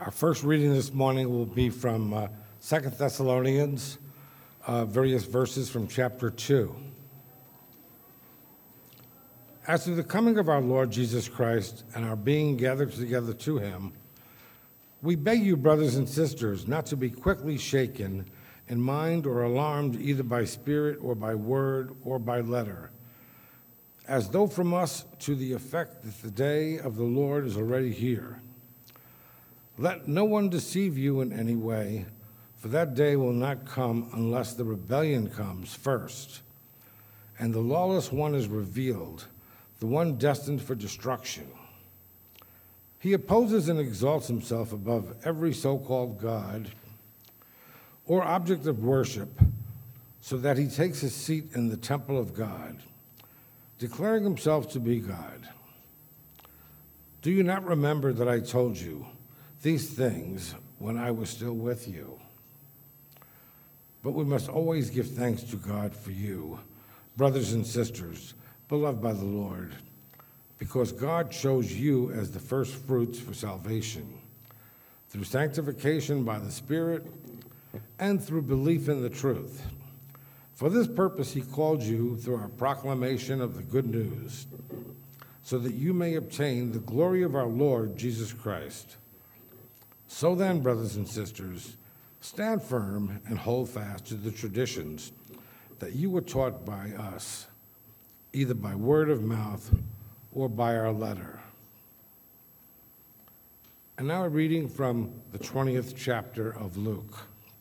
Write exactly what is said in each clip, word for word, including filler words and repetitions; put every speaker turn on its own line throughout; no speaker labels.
Our first reading this morning will be from uh, Second Thessalonians, uh, various verses from chapter two. As to the coming of our Lord Jesus Christ and our being gathered together to him, we beg you, brothers and sisters, not to be quickly shaken in mind or alarmed either by spirit or by word or by letter, as though from us to the effect that the day of the Lord is already here. Let no one deceive you in any way, for that day will not come unless the rebellion comes first, and the lawless one is revealed, the one destined for destruction. He opposes and exalts himself above every so-called God or object of worship, so that he takes his seat in the temple of God, declaring himself to be God. Do you not remember that I told you these things when I was still with you? But we must always give thanks to God for you, brothers and sisters, beloved by the Lord, because God chose you as the first fruits for salvation, through sanctification by the Spirit and through belief in the truth. For this purpose he called you through our proclamation of the good news, so that you may obtain the glory of our Lord Jesus Christ. So then, brothers and sisters, stand firm and hold fast to the traditions that you were taught by us, either by word of mouth or by our letter. And now a reading from the twentieth chapter of Luke.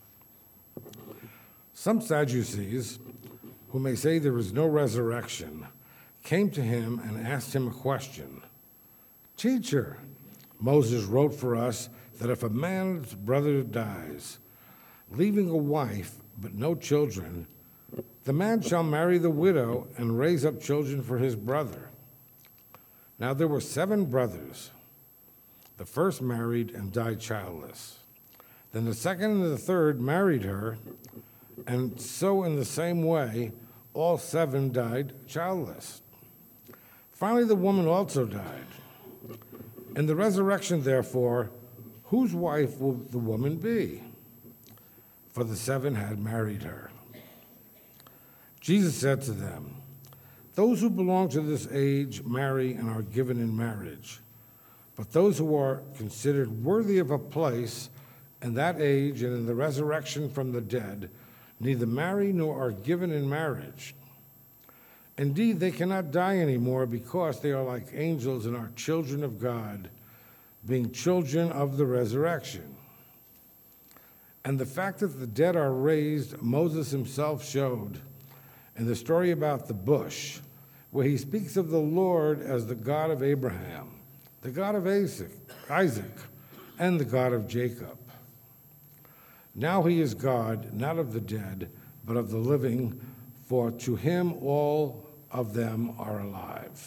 Some Sadducees, who may say there is no resurrection, came to him and asked him a question. Teacher, Moses wrote for us that if a man's brother dies, leaving a wife but no children, the man shall marry the widow and raise up children for his brother. Now there were seven brothers. The first married and died childless. Then the second and the third married her, and so in the same way, all seven died childless. Finally, the woman also died. In the resurrection, therefore, whose wife will the woman be? For the seven had married her. Jesus said to them, those who belong to this age marry and are given in marriage, but those who are considered worthy of a place in that age and in the resurrection from the dead neither marry nor are given in marriage. Indeed, they cannot die anymore because they are like angels and are children of God, being children of the resurrection. And the fact that the dead are raised, Moses himself showed in the story about the bush, where he speaks of the Lord as the God of Abraham, the God of Isaac, Isaac, and the God of Jacob. Now he is God, not of the dead, but of the living, for to him all of them are alive.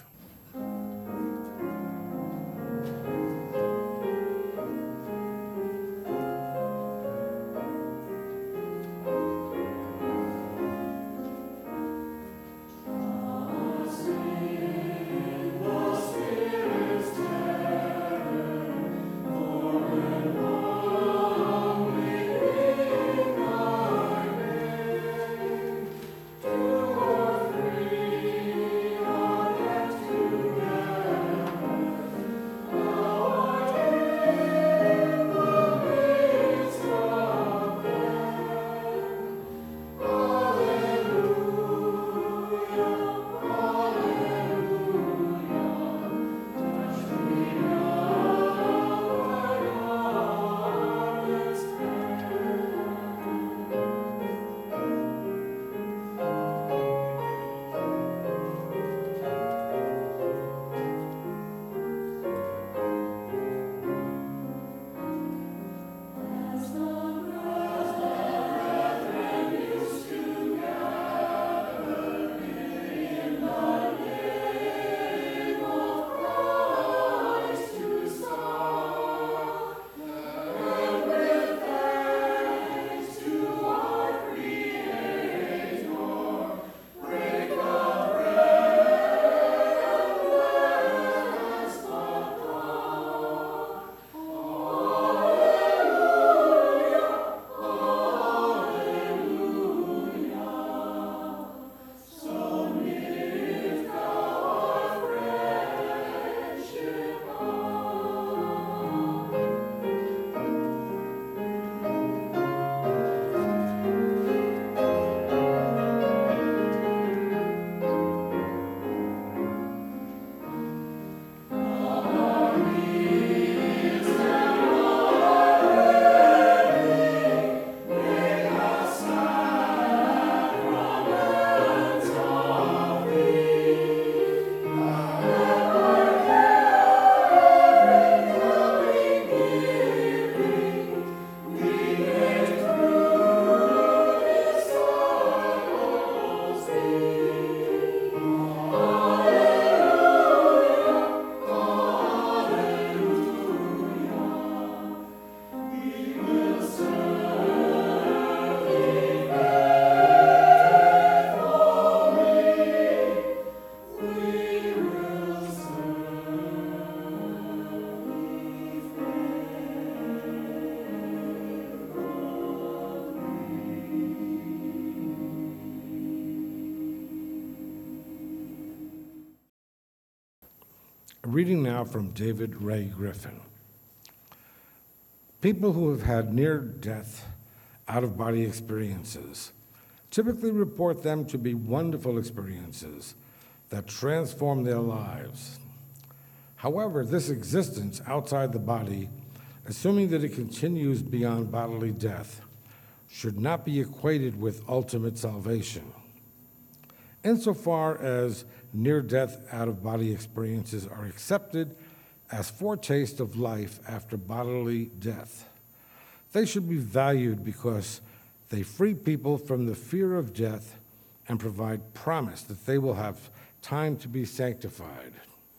A reading now from David Ray Griffin. People who have had near-death, out-of-body experiences typically report them to be wonderful experiences that transform their lives. However, this existence outside the body, assuming that it continues beyond bodily death, should not be equated with ultimate salvation. Insofar as near-death, out-of-body experiences are accepted as foretastes of life after bodily death, they should be valued because they free people from the fear of death and provide promise that they will have time to be sanctified.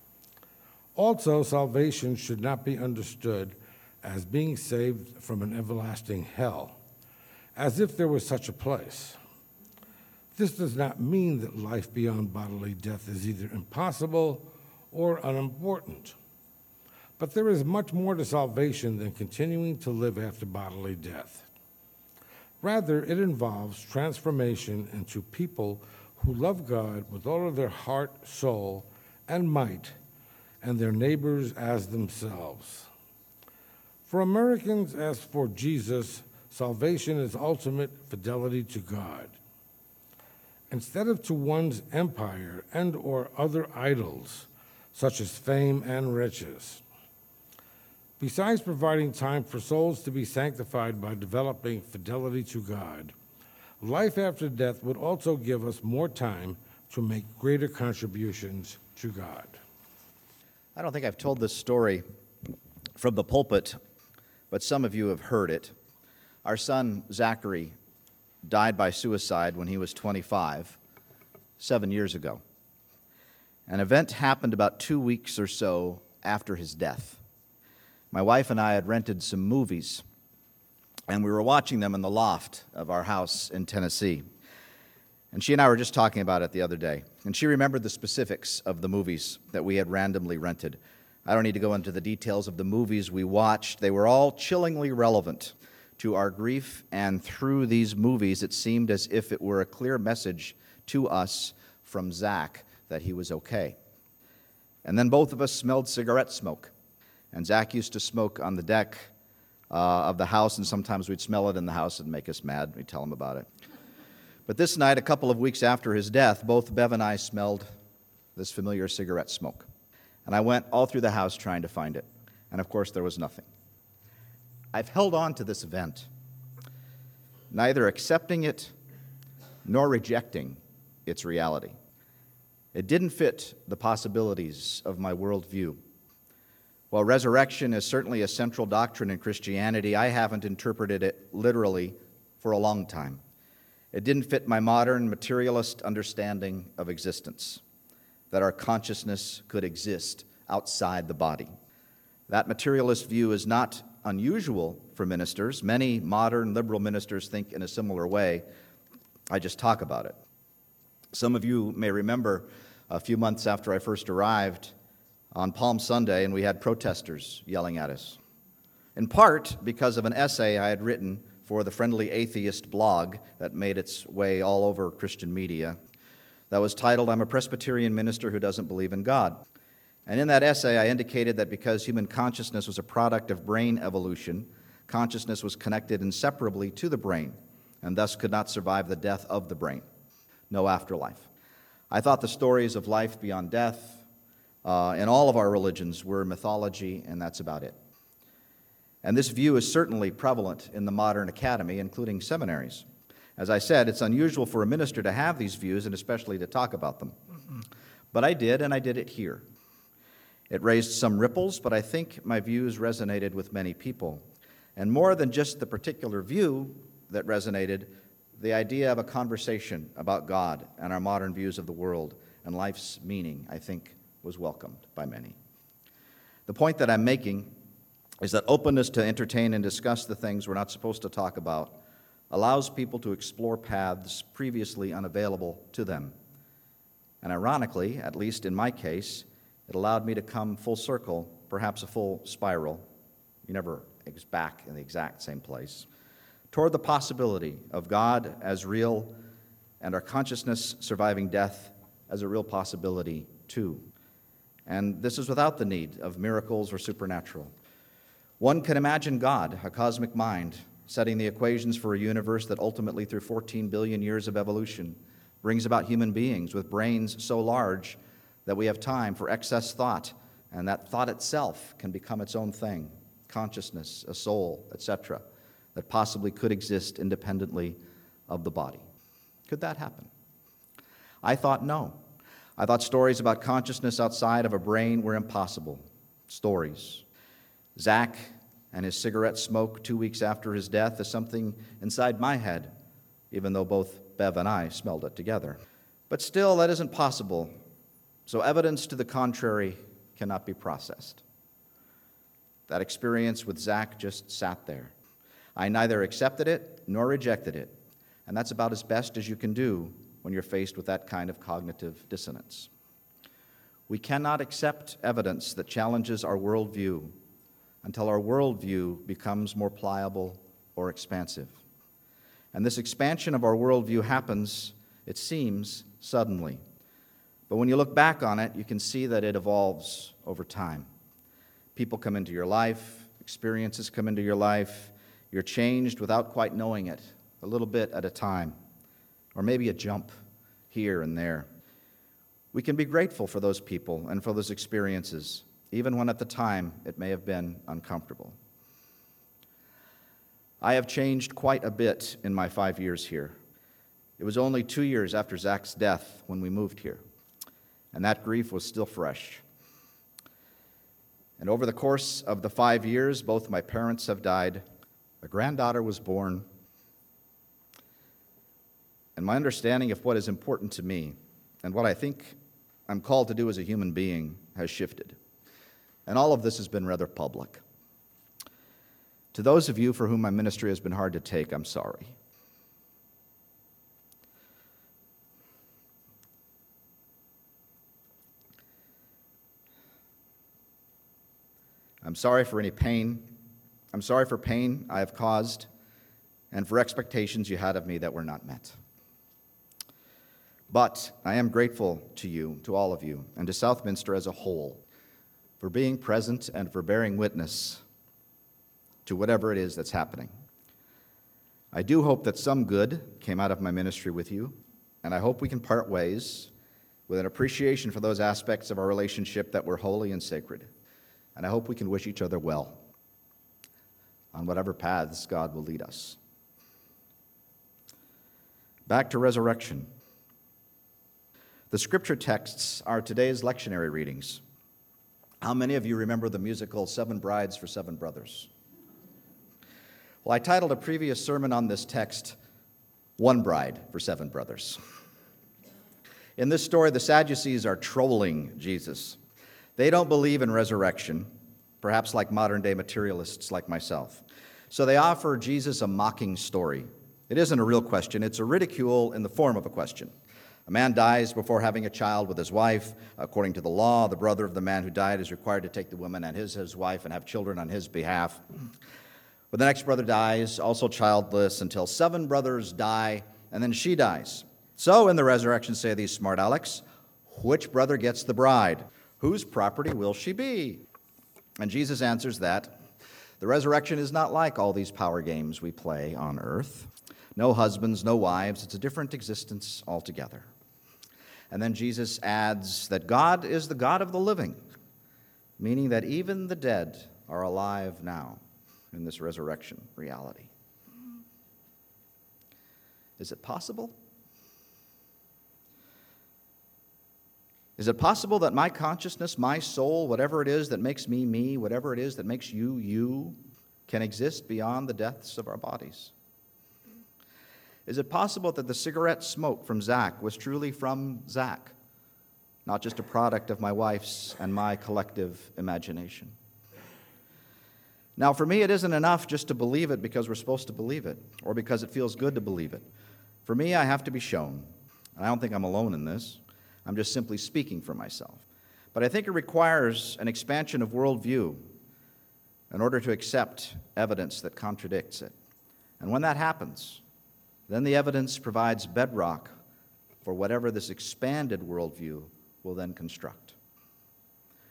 Also, salvation should not be understood as being saved from an everlasting hell, as if there was such a place. This does not mean that life beyond bodily death is either impossible or unimportant. But there is much more to salvation than continuing to live after bodily death. Rather, it involves transformation into people who love God with all of their heart, soul, and might, and their neighbors as themselves. For Americans, as for Jesus, salvation is ultimate fidelity to God. Instead of to one's empire and or other idols, such as fame and riches. Besides providing time for souls to be sanctified by developing fidelity to God, life after death would also give us more time to make greater contributions to God.
I don't think I've told this story from the pulpit, but some of you have heard it. Our son, Zachary, died by suicide when he was twenty-five, seven years ago. An event happened about two weeks or so after his death. My wife and I had rented some movies, and we were watching them in the loft of our house in Tennessee. And she and I were just talking about it the other day, and she remembered the specifics of the movies that we had randomly rented. I don't need to go into the details of the movies we watched. They were all chillingly relevant to our grief, and through these movies, it seemed as if it were a clear message to us from Zach that he was okay. And then both of us smelled cigarette smoke. And Zach used to smoke on the deck uh, of the house, and sometimes we'd smell it in the house and make us mad. We'd tell him about it. But this night, a couple of weeks after his death, both Bev and I smelled this familiar cigarette smoke. And I went all through the house trying to find it. And of course, there was nothing. I've held on to this event, neither accepting it nor rejecting its reality. It didn't fit the possibilities of my worldview. While resurrection is certainly a central doctrine in Christianity, I haven't interpreted it literally for a long time. It didn't fit my modern materialist understanding of existence, that our consciousness could exist outside the body. That materialist view is not unusual for ministers. Many modern liberal ministers think in a similar way. I just talk about it. Some of you may remember a few months after I first arrived on Palm Sunday, and we had protesters yelling at us, in part because of an essay I had written for the Friendly Atheist blog that made its way all over Christian media that was titled, "I'm a Presbyterian Minister Who Doesn't Believe in God." And in that essay, I indicated that because human consciousness was a product of brain evolution, consciousness was connected inseparably to the brain, and thus could not survive the death of the brain. No afterlife. I thought the stories of life beyond death uh, in all of our religions were mythology, and that's about it. And this view is certainly prevalent in the modern academy, including seminaries. As I said, it's unusual for a minister to have these views, and especially to talk about them. But I did, and I did it here. It raised some ripples, but I think my views resonated with many people. And more than just the particular view that resonated, the idea of a conversation about God and our modern views of the world and life's meaning, I think, was welcomed by many. The point that I'm making is that openness to entertain and discuss the things we're not supposed to talk about allows people to explore paths previously unavailable to them. And ironically, at least in my case, it allowed me to come full circle, perhaps a full spiral, you never back in the exact same place, toward the possibility of God as real and our consciousness surviving death as a real possibility too. and this is without the need of miracles or supernatural. One can imagine God, a cosmic mind, setting the equations for a universe that ultimately, through fourteen billion years of evolution, brings about human beings with brains so large that we have time for excess thought, and that thought itself can become its own thing, consciousness, a soul, et cetera, that possibly could exist independently of the body. Could that happen? I thought no. I thought stories about consciousness outside of a brain were impossible. Stories. Zach and his cigarette smoke two weeks after his death is something inside my head, even though both Bev and I smelled it together. But still, that isn't possible, so evidence to the contrary cannot be processed. That experience with Zach just sat there. I neither accepted it nor rejected it, and that's about as best as you can do when you're faced with that kind of cognitive dissonance. We cannot accept evidence that challenges our worldview until our worldview becomes more pliable or expansive. And this expansion of our worldview happens, it seems, suddenly. But when you look back on it, you can see that it evolves over time. People come into your life, experiences come into your life, you're changed without quite knowing it, a little bit at a time, or maybe a jump here and there. We can be grateful for those people and for those experiences, even when at the time it may have been uncomfortable. I have changed quite a bit in my five years here. It was only two years after Zach's death when we moved here, and that grief was still fresh. And over the course of the five years, both my parents have died, a granddaughter was born, and my understanding of what is important to me and what I think I'm called to do as a human being has shifted. And all of this has been rather public. To those of you for whom my ministry has been hard to take, I'm sorry. I'm sorry for any pain. I'm sorry for pain I have caused and for expectations you had of me that were not met. But I am grateful to you, to all of you, and to Southminster as a whole for being present and for bearing witness to whatever it is that's happening. I do hope that some good came out of my ministry with you, and I hope we can part ways with an appreciation for those aspects of our relationship that were holy and sacred. And I hope we can wish each other well on whatever paths God will lead us. Back to resurrection. The scripture texts are today's lectionary readings. How many of you remember the musical Seven Brides for Seven Brothers? Well, I titled a previous sermon on this text, One Bride for Seven Brothers. In this story, the Sadducees are trolling Jesus. They don't believe in resurrection, perhaps like modern-day materialists like myself. So they offer Jesus a mocking story. It isn't a real question. It's a ridicule in the form of a question. A man dies before having a child with his wife. According to the law, the brother of the man who died is required to take the woman and his, his wife and have children on his behalf. But the next brother dies, also childless, until seven brothers die, and then she dies. So in the resurrection, say these smart Alecs, which brother gets the bride? Whose property will she be? And Jesus answers that the resurrection is not like all these power games we play on earth. No husbands, no wives. It's a different existence altogether. And then Jesus adds that God is the God of the living, meaning that even the dead are alive now in this resurrection reality. Is it possible? Is it possible that my consciousness, my soul, whatever it is that makes me me, whatever it is that makes you you, can exist beyond the deaths of our bodies? Is it possible that the cigarette smoke from Zach was truly from Zach, not just a product of my wife's and my collective imagination? Now, for me, it isn't enough just to believe it because we're supposed to believe it, or because it feels good to believe it. For me, I have to be shown. And I don't think I'm alone in this. I'm just simply speaking for myself. But I think it requires an expansion of worldview in order to accept evidence that contradicts it. And when that happens, then the evidence provides bedrock for whatever this expanded worldview will then construct.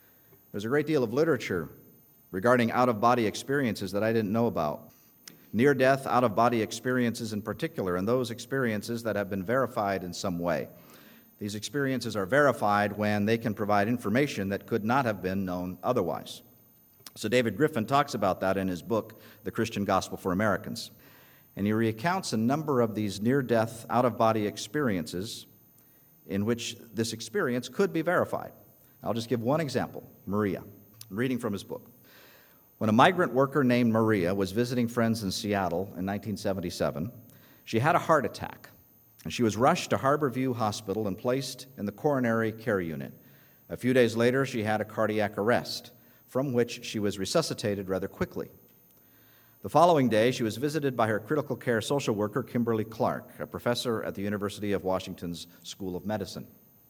There's a great deal of literature regarding out-of-body experiences that I didn't know about. Near-death, out-of-body experiences in particular, and those experiences that have been verified in some way. These experiences are verified when they can provide information that could not have been known otherwise. So David Griffin talks about that in his book, The Christian Gospel for Americans. And he recounts a number of these near-death, out-of-body experiences in which this experience could be verified. I'll just give one example, Maria. I'm reading from his book. When a migrant worker named Maria was visiting friends in Seattle in nineteen seventy-seven, she had a heart attack, and she was rushed to Harborview Hospital and placed in the coronary care unit. A few days later, she had a cardiac arrest, from which she was resuscitated rather quickly. The following day, she was visited by her critical care social worker, Kimberly Clark, a professor at the University of Washington's School of Medicine.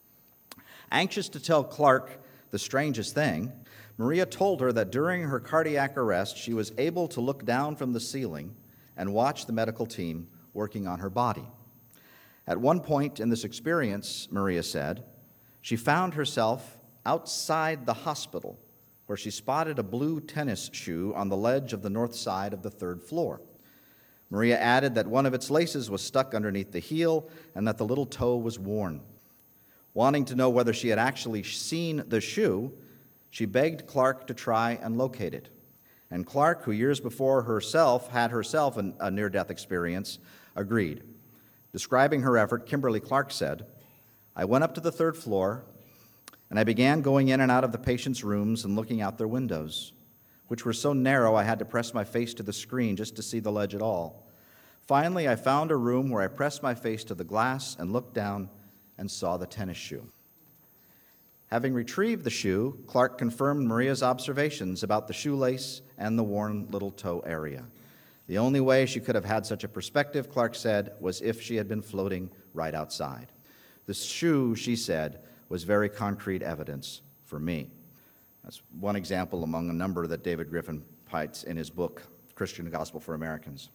Anxious to tell Clark the strangest thing, Maria told her that during her cardiac arrest, she was able to look down from the ceiling and watch the medical team working on her body. At one point in this experience, Maria said, she found herself outside the hospital, where she spotted a blue tennis shoe on the ledge of the north side of the third floor. Maria added that one of its laces was stuck underneath the heel and that the little toe was worn. Wanting to know whether she had actually seen the shoe, she begged Clark to try and locate it. And Clark, who years before herself had herself an, a near-death experience, agreed. Describing her effort, Kimberly Clark said, "I went up to the third floor, and I began going in and out of the patients' rooms and looking out their windows, which were so narrow I had to press my face to the screen just to see the ledge at all. Finally, I found a room where I pressed my face to the glass and looked down and saw the tennis shoe." Having retrieved the shoe, Clark confirmed Maria's observations about the shoelace and the worn little toe area. The only way she could have had such a perspective, Clark said, was if she had been floating right outside. The shoe, she said, was very concrete evidence for me. That's one example among a number that David Griffin cites in his book, Christian Gospel for Americans.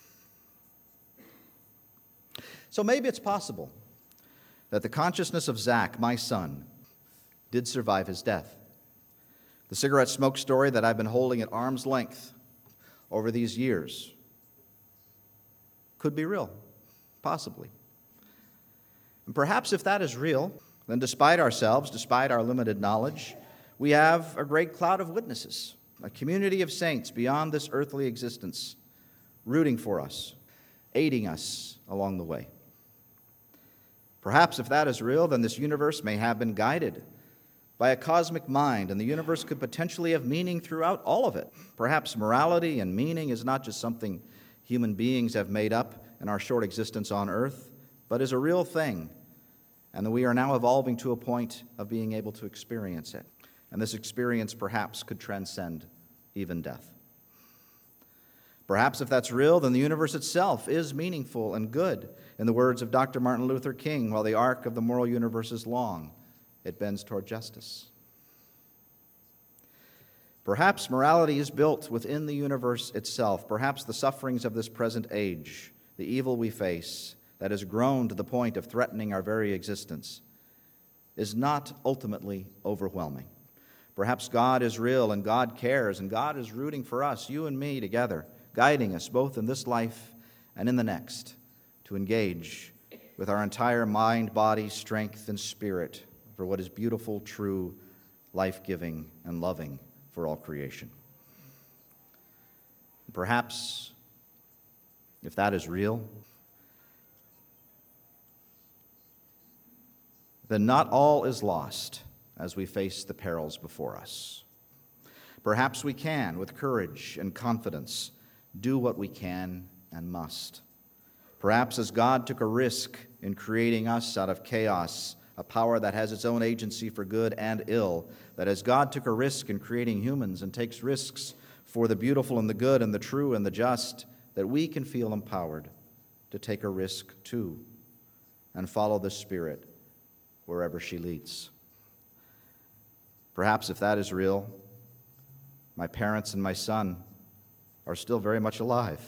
So maybe it's possible that the consciousness of Zach, my son, did survive his death. The cigarette smoke story that I've been holding at arm's length over these years could be real, possibly. And perhaps if that is real, then despite ourselves, despite our limited knowledge, we have a great cloud of witnesses, a community of saints beyond this earthly existence, rooting for us, aiding us along the way. Perhaps if that is real, then this universe may have been guided by a cosmic mind, and the universe could potentially have meaning throughout all of it. Perhaps morality and meaning is not just something human beings have made up in our short existence on earth, but is a real thing, and that we are now evolving to a point of being able to experience it. And this experience perhaps could transcend even death. Perhaps if that's real, then the universe itself is meaningful and good. In the words of Doctor Martin Luther King, while the arc of the moral universe is long, it bends toward justice. Perhaps morality is built within the universe itself. Perhaps the sufferings of this present age, the evil we face, that has grown to the point of threatening our very existence, is not ultimately overwhelming. Perhaps God is real and God cares and God is rooting for us, you and me together, guiding us both in this life and in the next to engage with our entire mind, body, strength, and spirit for what is beautiful, true, life-giving, and loving for all creation. Perhaps, if that is real, then not all is lost as we face the perils before us. Perhaps we can, with courage and confidence, do what we can and must. Perhaps as God took a risk in creating us out of chaos, a power that has its own agency for good and ill, that as God took a risk in creating humans and takes risks for the beautiful and the good and the true and the just, that we can feel empowered to take a risk too and follow the Spirit wherever she leads. Perhaps if that is real, my parents and my son are still very much alive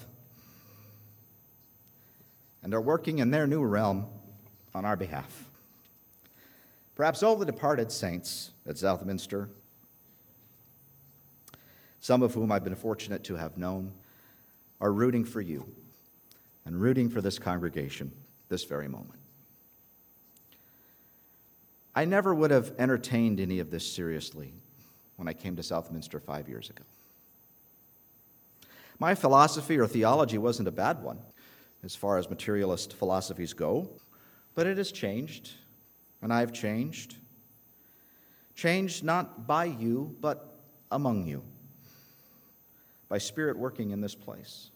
and are working in their new realm on our behalf. Perhaps all the departed saints at Southminster some of whom I've been fortunate to have known, are rooting for you and rooting for this congregation this very moment. I never would have entertained any of this seriously when I came to Southminster five years ago. My philosophy or theology wasn't a bad one as far as materialist philosophies go, but it has changed, and I've changed. Changed not by you, but among you, by Spirit working in this place.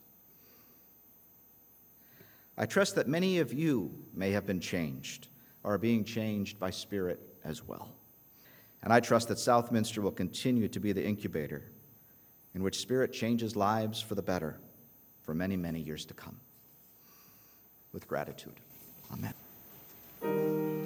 I trust that many of you may have been changed, or are being changed by Spirit as well. And I trust that Southminster will continue to be the incubator in which Spirit changes lives for the better for many, many years to come. With gratitude. Amen.